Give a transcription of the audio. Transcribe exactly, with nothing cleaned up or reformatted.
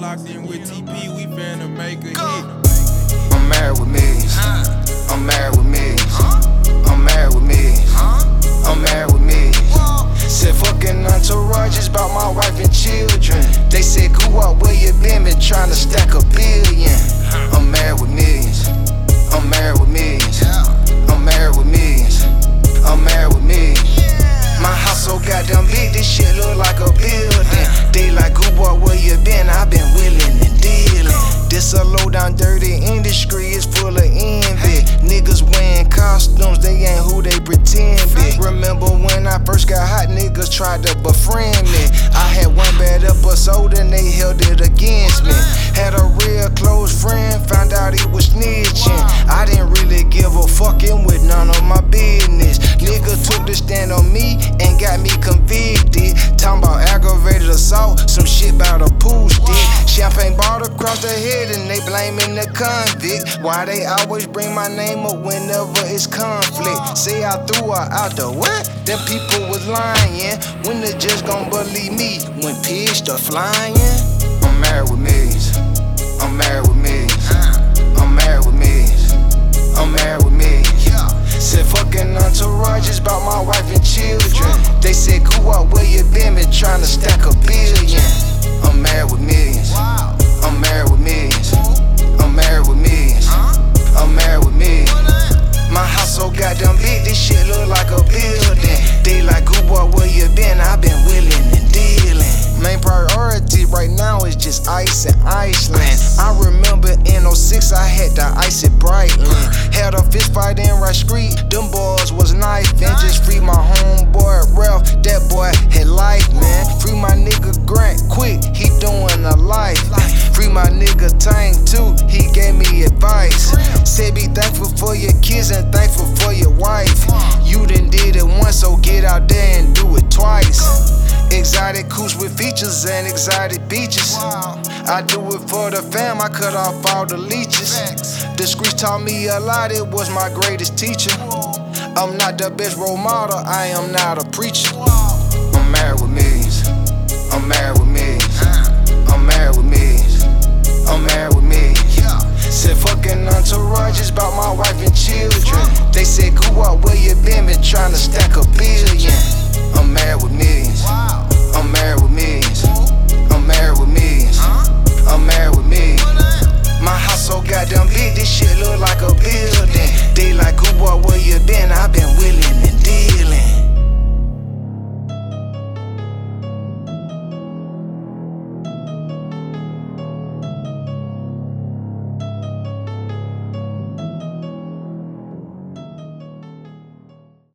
locked in with T P, we finna make a hit. I'm married with millions. I'm married with millions. I'm married with millions. I'm married with millions. Said fucking entourage is about my wife and children. They said, "Who up, where you been? Been trying to stack a billion." I'm married with millions. I'm married with millions. I'm married with millions. I'm married with millions. My house so goddamn big, this shit look like a building. They like, "Who boy, where you been?" I been willing and dealing. This a low down dirty industry, it's full of envy. Niggas wearing costumes, they ain't who they pretend be. Remember when I first got hot, niggas tried to befriend me. I had one bad episode and they held it against me. Had a real close friend, found out he was snitching. I didn't really give a fucking with none of my business. Nigga took the stand on me and got me convicted. Talking about aggravated assault, some shit about a pool stick. Champagne bottle across the head and they blaming the convict. Why they always bring my name up whenever it's conflict? Say I threw her out the what? Them people was lying. When they just gon' believe me when pigs start flying? I'm married with millions. I'm married with millions. I'm married with millions. I'm married with millions. Said fucking entourage is about my wife and children. They said, "Who up, where you been? Been trying to stack a billion." I'm married with millions. I'm married with millions. I'm married with millions. I'm married with millions. My house so goddamn big, this shit look like a building. They like, "Who boy, where you been?" I been willing and dealing. Main priority right now is just ice and Iceland. I remember in oh six I had to ice it Brightland. Had a fist fight in Rice Street, them boys was knifing. Just free my homeboy Ralph, that boy had life, man. Free my nigga Grant quick, he doing a life. Free my nigga Tank too, he gave me advice. Said be thankful for your kids and thankful for your wife. You done did it once, so get out there and do it twice. Exotic cooch with features and exotic beaches. I do it for the fam, I cut off all the leeches. The streets taught me a lot, it was my greatest teacher. I'm not the best role model, I am not a preacher. I'm married with millions. I'm married with millions. I'm married with millions. I'm married with millions. Said fucking entourage is about my wife and children. They said, "Who up, where you been? Been trying to stack a billion." I'm married with millions. I'm married with millions. I'm married with millions. I'm married with millions. My house so goddamn big, this shit look like a building. They like, "Who boy, where you been?" I been willing